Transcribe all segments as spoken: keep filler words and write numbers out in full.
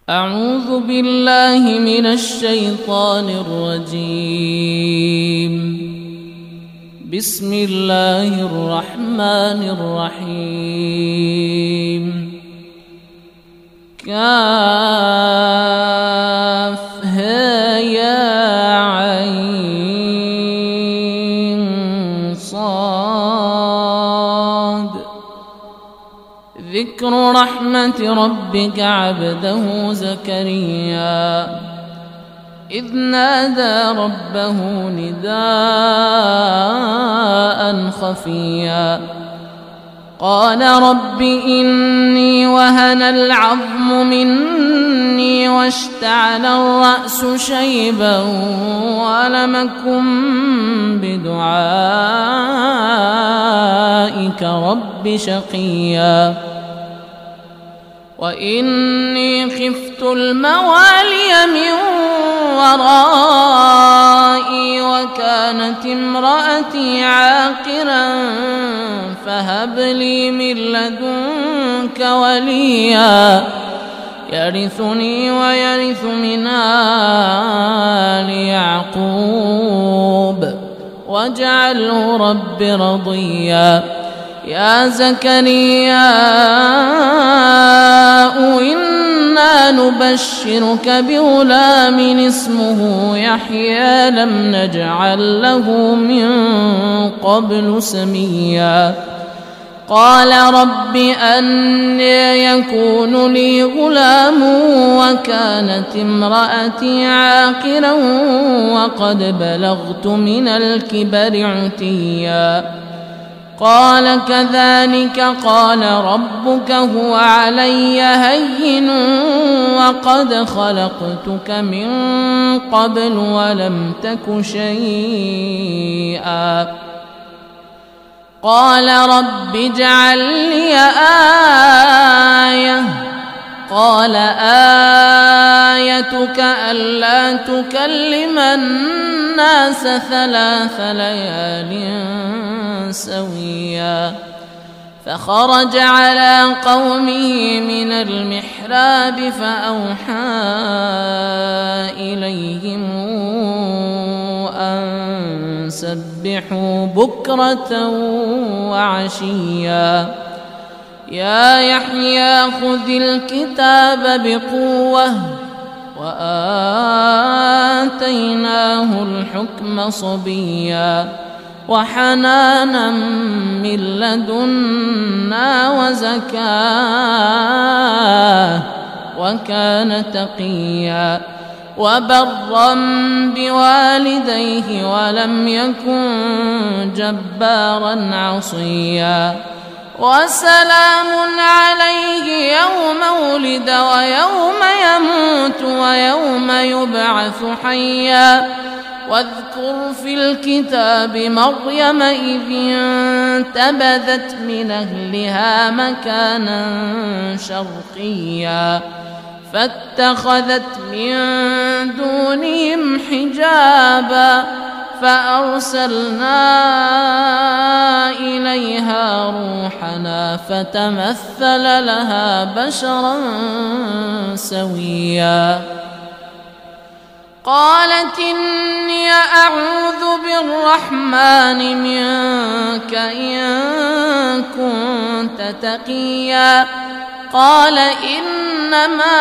أعوذ بالله من الشيطان الرجيم. بسم الله الرحمن الرحيم. كافها يا عين صاد. ذكر رحمة ربك عبده زكريا إذ نادى ربه نداء خفيا قال رب إني وهن العظم مني واشتعل الرأس شيبا ولم أكن بدعائك رب شقيا وإني خفت الموالي من ورائي وكانت امرأتي عاقرا فهب لي من لدنك وليا يرثني ويرث من آل يعقوب واجعله رب رضيا. يا زكريا إنا نبشرك بغلام اسمه يحيى لم نجعل له من قبل سميا. قال رب أنى يكون لي غلام وكانت امرأتي عاقرا وقد بلغت من الكبر عتيا. قال كذلك قال ربك هو علي هين وقد خلقتك من قبل ولم تك شيئا. قال رب اجعل لي آية. قال آيتك ألا تكلم الناس ثلاث ليال سويا. فخرج على قومه من المحراب فأوحى إليهم أن سبحوا بكرة وعشيا. يا يحيى خذ الكتاب بقوة وآتيناه الحكم صبيا وحنانا من لدنا وزكاة وكان تقيا وبرا بوالديه ولم يكن جبارا عصيا. وسلام عليه يوم ولد ويوم يموت ويوم يبعث حيا. واذكر في الكتاب مريم إذ انتبذت من أهلها مكانا شرقيا فاتخذت من دونهم حجابا فأرسلنا إليها روحنا فتمثل لها بشرا سويا. قالت إني أعوذ بالرحمن منك إن كنت تقيا. قال إنما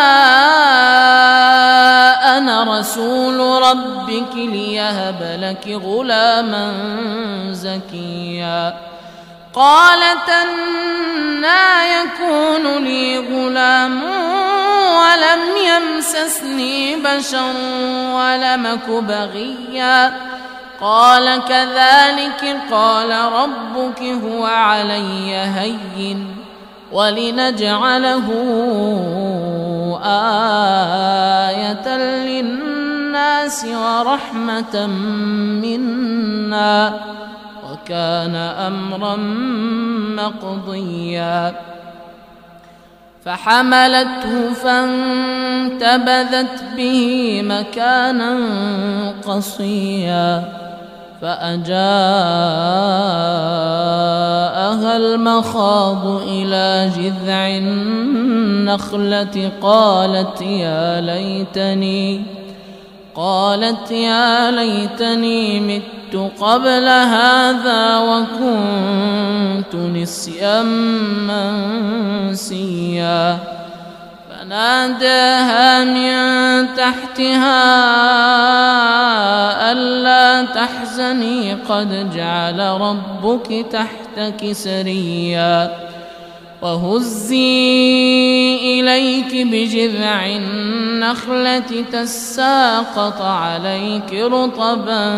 أنا رسول ربك ليهب لك غلاما زكيا. قالت أنى يكون لي غلام ولم يمسسني بشر ولم أك بغيا. قال كذلك قال ربك هو علي هين ولنجعله آية للناس ورحمة منا وكان أمرا مقضيا. فحملته فانتبذت به مكانا قصيا فأجاءها المخاض إلى جذع النخلة قالت يا ليتني قالت يا ليتني مت قبل هذا وكنت نسيا منسيا فناداها من تحتها ألا تحزني قد جعل ربك تحتك سريا وهزي إليك بجذع النخلة تساقط عليك رطبا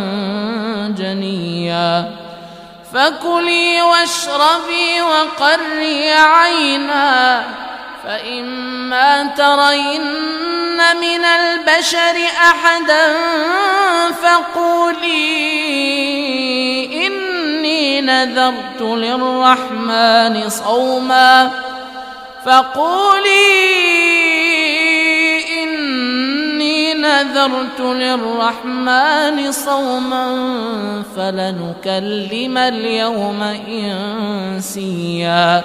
جنيا فكلي واشربي وقري عينا فإما ترين من البشر أحدا فقولي إني نذرت للرحمن صوما فقولي إني نذرت للرحمن صوما فلنكلم اليوم إنسيا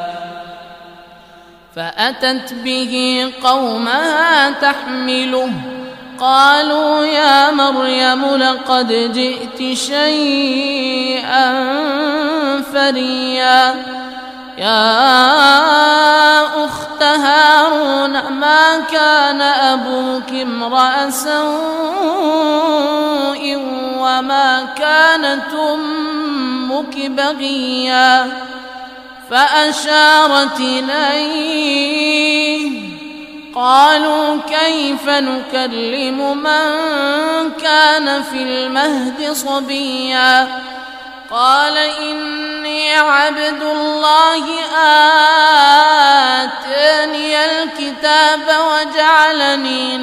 فأتت به قومها تحمله قالوا يا مريم لقد جئت شيئا فريا يا أخت هارون ما كان أبوك امرأ سوء وما كانت أمك بغيا فأشارت إليه قالوا كيف نكلم من كان في المهد صبيا قال إني عبد الله آتاني الكتاب وجعلني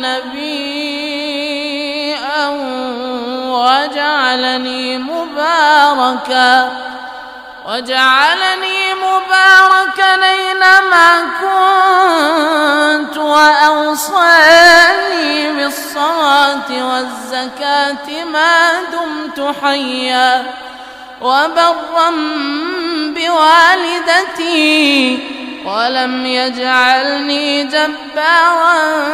نبيا وجعلني مباركا وجعلني مباركا أينما كنت وأوصاني بالصلاة والزكاة ما دمت حيا وبرا بوالدتي ولم يجعلني جبارا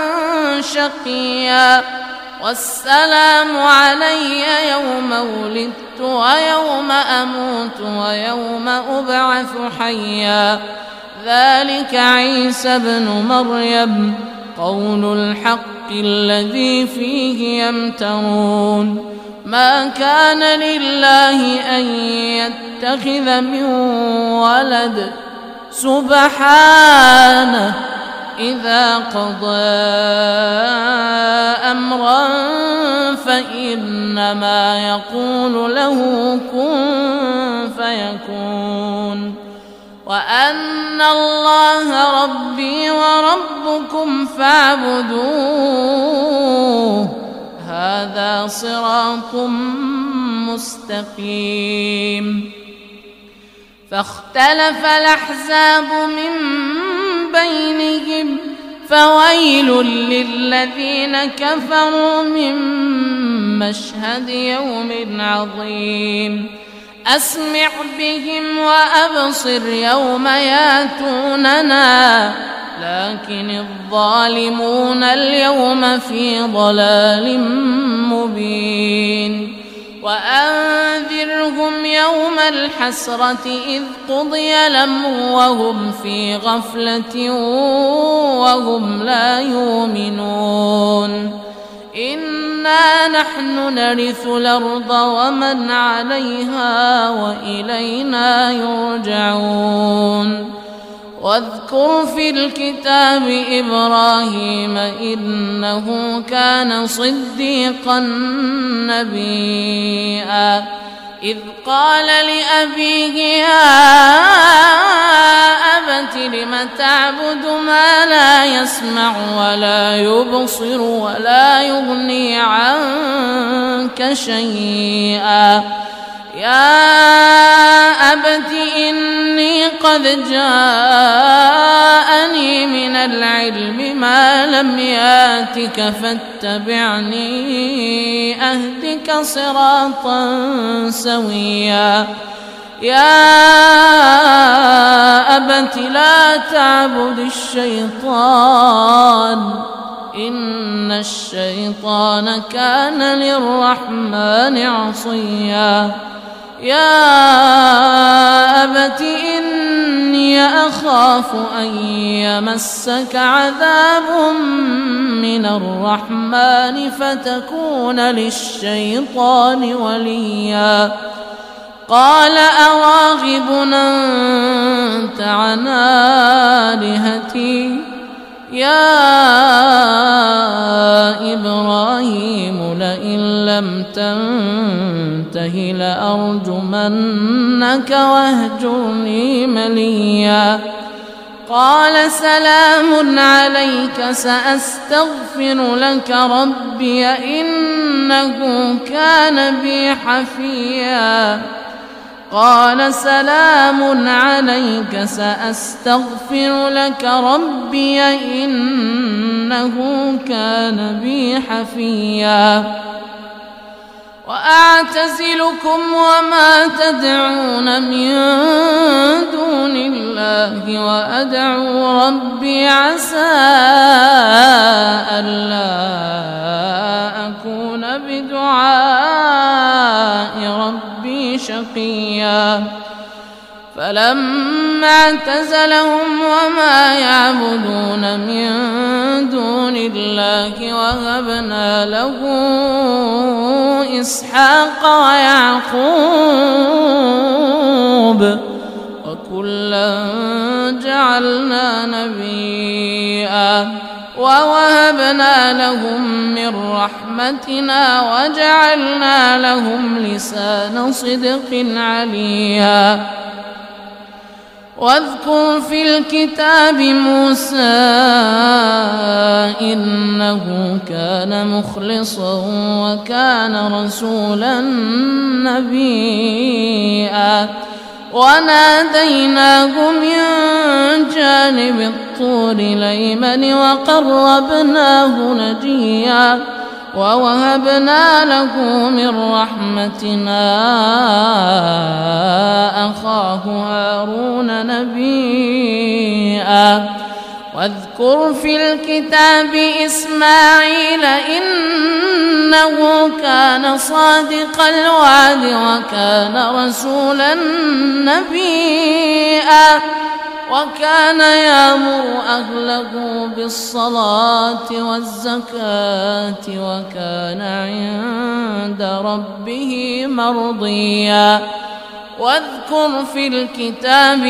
شقيا والسلام علي يوم ولدت ويوم أموت ويوم أبعث حيا ذلك عيسى ابن مريم قول الحق الذي فيه يمترون ما كان لله أن يتخذ من ولد سبحانه إذا قضى أمرا فإنما يقول له كن فيكون وأن الله ربي وربكم فاعبدوه هذا صراط مستقيم فاختلف الأحزاب من بينهم فويل للذين كفروا من مشهد يوم عظيم أسمع بهم وأبصر يوم ياتوننا لكن الظالمون اليوم في ضلال مبين وأنذرهم يوم الحسرة إذ قضي الأمر وهم في غفلة وهم لا يؤمنون إنا نحن نرث الأرض ومن عليها وإلينا يرجعون واذكر في الكتاب إبراهيم إنه كان صديقا نبيا إذ قال لأبيه يا أبت لم تعبد ما لا يسمع ولا يبصر ولا يغني عنك شيئا يا أبت إني قد جاءني من العلم ما لم ياتك فاتبعني أهدك صراطا سويا يا أبت لا تعبد الشيطان إن الشيطان كان للرحمن عصيا يا أبت إني أخاف أن يمسك عذاب من الرحمن فتكون للشيطان وليا قال أراغب أنت عن آلهتي يا إبراهيم لئن لم تنته لأرجمنك واهجرني مليا قال سلام عليك سأستغفر لك ربي إنه كان بي حفيا قال سلام عليك سأستغفر لك ربي إنه كان بي حفيا وأعتزلكم وما تدعون من دون الله وأدعو ربي عسى ألا أكون بدعاء ربي شقيا فلما اعتزلهم وما يعبدون من دون الله وهبنا له إسحاق ويعقوب وكلا جعلنا نبيا ووهبنا لهم من رحمتنا وجعلنا لهم لسان صدق عليا واذكر في الكتاب موسى إنه كان مخلصا وكان رسولا نبيا وناديناه من جانب الطور الأيمن وقربناه نجيا ووهبنا له من رحمتنا أخاه هارون نبيا واذكر في الكتاب إسماعيل إنه كان صادق الوعد وكان رسولا نبيا وكان يأمر أهله بالصلاة والزكاة وكان عند ربه مرضيا واذكر في الكتاب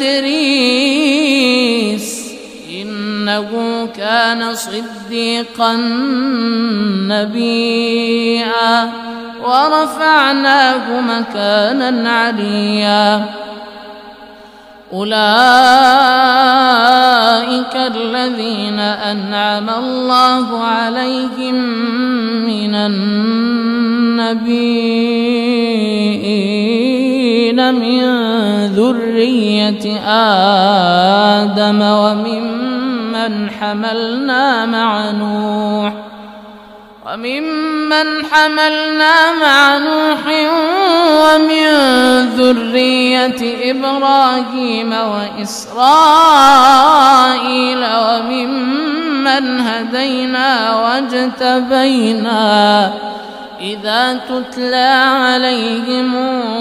إدريس إنه كان صديقا نبيا ورفعناه مكانا عليا أولئك الذين أنعم الله عليهم من النبيين من ذرية آدم وممن حملنا مع نوح وممن حملنا مع نوح ومن ذرية إبراهيم وإسرائيل وممن هدينا واجتبينا إذا تتلى عليهم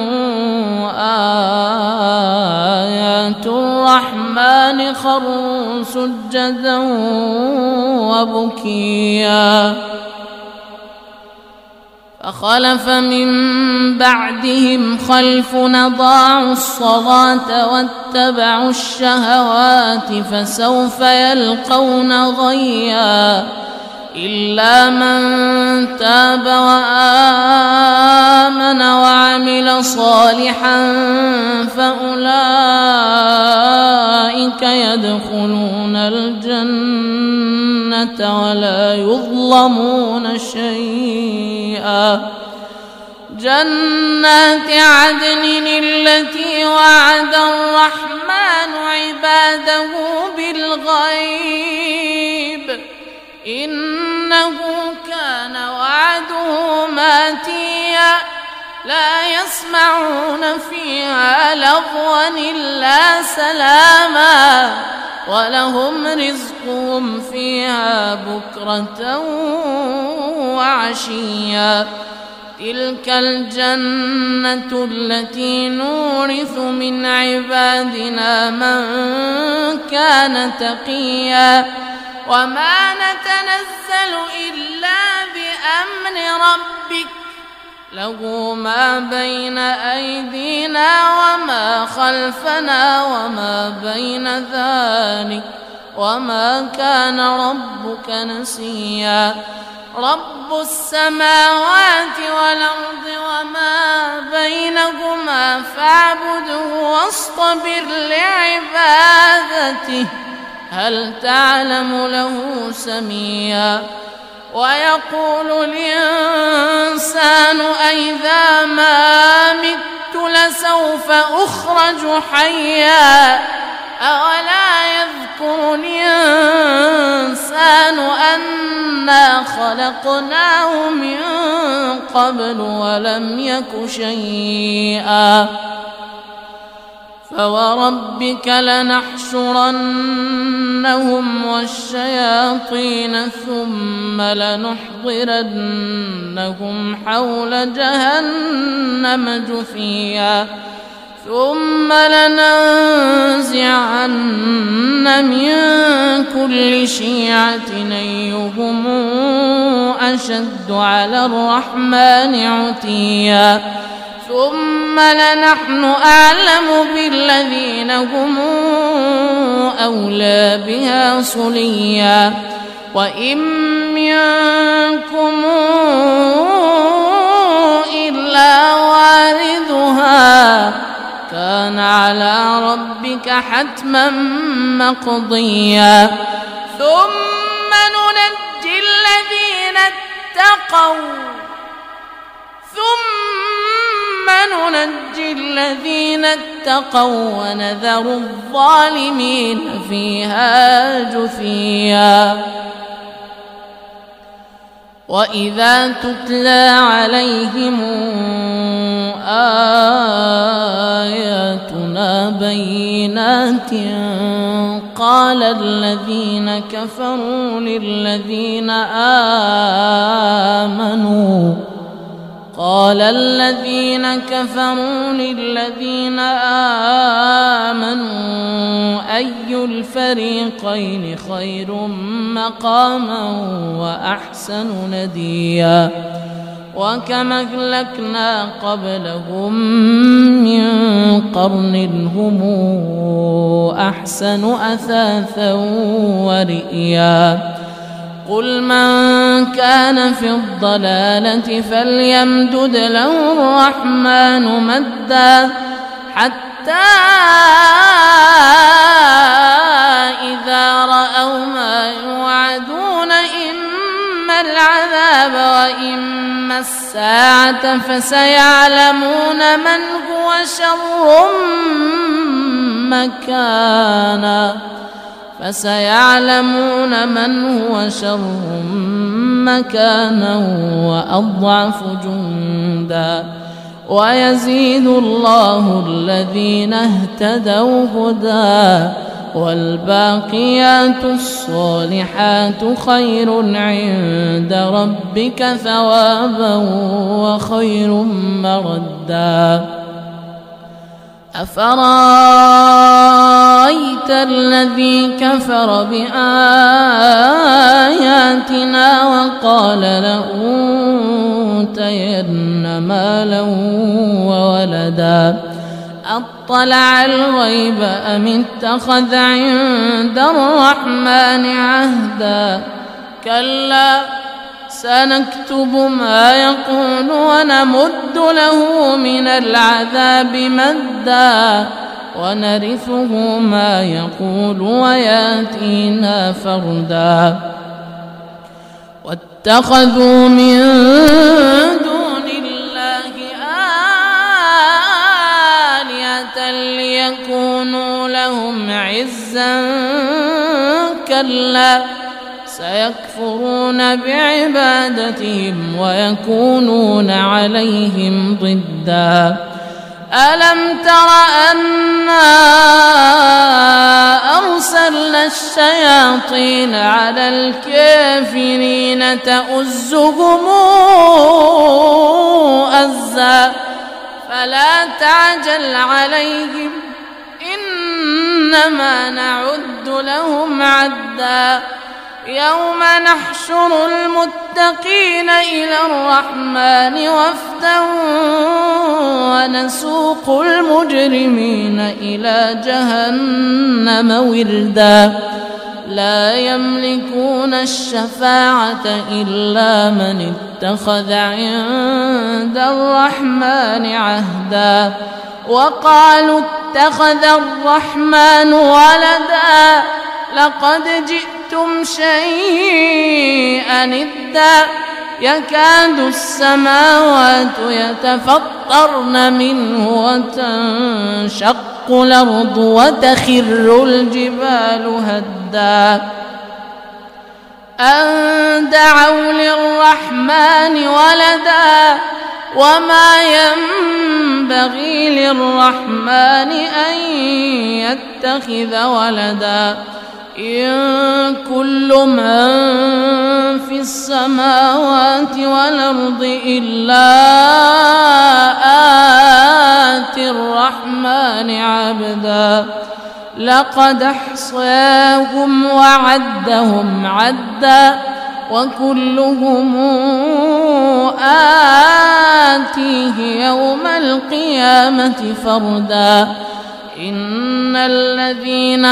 آيات الرحمن خروا سجدا وبكيا فخلف من بعدهم خلف أضاعوا الصلاة واتبعوا الشهوات فسوف يلقون غيا إلا من تاب وآمن وعمل صالحا فأولئك يدخلون الجنة ولا يظلمون شيئا جنات عدن التي وعد الرحمن عباده بالغيب إنه كان وعده ماتيا لا يسمعون فيها لغوا إلا سلاما ولهم رزقهم فيها بكرة وعشيا تلك الجنة التي نورث من عبادنا من كان تقيا وما نتنزل إلا بأمر ربك له ما بين أيدينا وما خلفنا وما بين ذلك وما كان ربك نسيا رب السماوات والأرض وما بينهما فاعبده واصطبر لعبادته هل تعلم له سميا ويقول الإنسان أئذا ما مت لسوف أخرج حيا أولا يذكر الإنسان أنا خلقناه من قبل ولم يك شيئا فوربك لنحشرنهم والشياطين ثم لنحضرنهم حول جهنم جثيا ثم لننزعن من كل شيعة أيهم أشد على الرحمن عتيا ثم لنحن أعلم بالذين هم أولى بها صليا وإن منكم إلا واردها كان على ربك حتما مقضيا ثم ننجي الذين اتقوا ثم ننجي الذين اتقوا ونذر الظالمين فيها جثيا وإذا تتلى عليهم آياتنا بينات قال الذين كفروا للذين آمنوا قال الذين كفروا للذين آمنوا أي الفريقين خير مقاما وأحسن نديا وكم أهلكنا قبلهم من قرن هم أحسن أثاثا ورئيا قل من كان في الضلالة فليمدد له الرحمن مدا حتى إذا رأوا ما يوعدون إما العذاب وإما الساعة فسيعلمون من هو شر مكانا فسيعلمون من هو شر مكانا وأضعف جندا ويزيد الله الذين اهتدوا هدى والباقيات الصالحات خير عند ربك ثوابا وخير مردا أفرأيت الذي كفر بآياتنا وقال لأوتين مالا وولدا أطلع الغيب أم اتخذ عند الرحمن عهدا كلا سنكتب ما يقول ونمد له من العذاب مدا ونرثه ما يقول وياتينا فردا واتخذوا من دون الله كلا سيكفرون بعبادتهم ويكونون عليهم ضدا ألم تر أنا أرسلنا الشياطين على الكافرين تؤزهم أزا فلا تعجل عليهم إنما نعد لهم عدا يوم نحشر المتقين إلى الرحمن وفدا ونسوق المجرمين إلى جهنم وردا لا يملكون الشفاعة إلا من اتخذ عند الرحمن عهدا وقالوا اتخذ الرحمن ولدا لقد جئتم شيئا إدا يكاد السماوات يتفطرن منه وتنشق الأرض وتخر الجبال هدا أن دعوا للرحمن ولدا وما ينبغي للرحمن أن يتخذ ولدا إن كل من في السماوات والأرض إلا آتي الرحمن عبدا لقد أحصاهم وعدهم عدا وكلهم آتيه يوم القيامة فردا إن الذين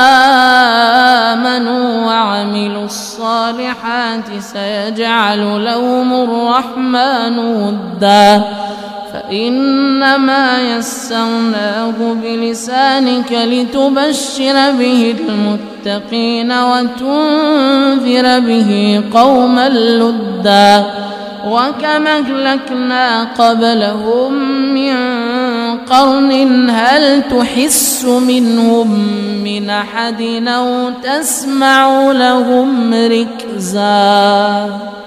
آمنوا وعملوا الصالحات سيجعل لهم الرحمن ودا فإنما يسرناه بلسانك لتبشر به المتقين وتنذر به قوما لدا وكم أهلكنا قبلهم من قرن هل تحس منهم من أحد أو تسمع لهم ركزا.